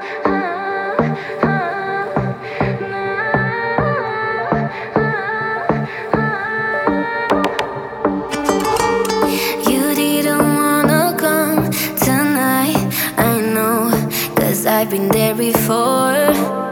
You didn't wanna come tonight, I know, 'cause I've been there before.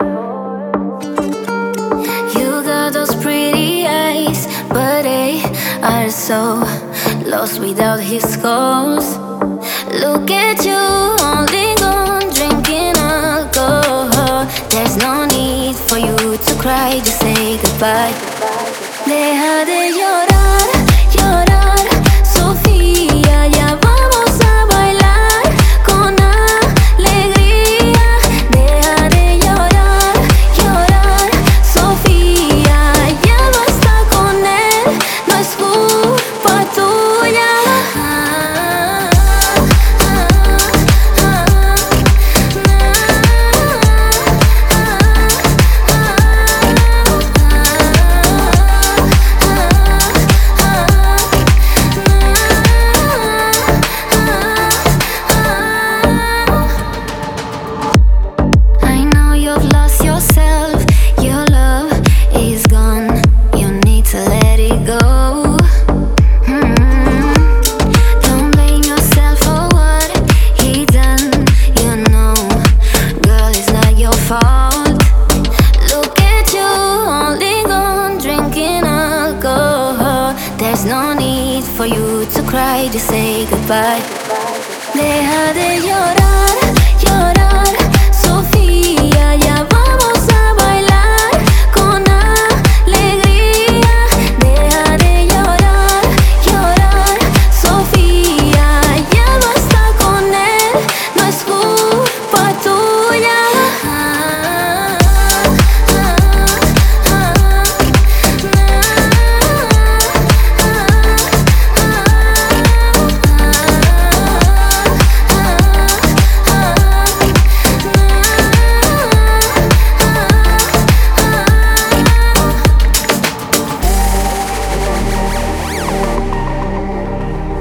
You got those pretty eyes, but they are so lost without his scars. Look at you, only gone drinking alcohol. There's no need for you to cry, just say goodbye. Deja de llorar, llorar, Sofía, ya vamos a bailar con alegría. Deja de llorar, llorar, Sofía, ya basta con él, no es culpa tuya. I know you've lost yourself, your love is gone, you need to let it go. Don't blame yourself for what he done, you know, girl, it's not your fault. Look at you, only gone drinking alcohol. There's no need for you to cry, just say goodbye. Deja de llorar, llorar, Sofía, ya vamos a bailar con alegría. Deja de llorar, llorar, Sofía, ya basta con él, no es culpa tuya.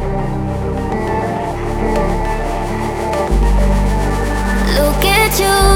Look at you,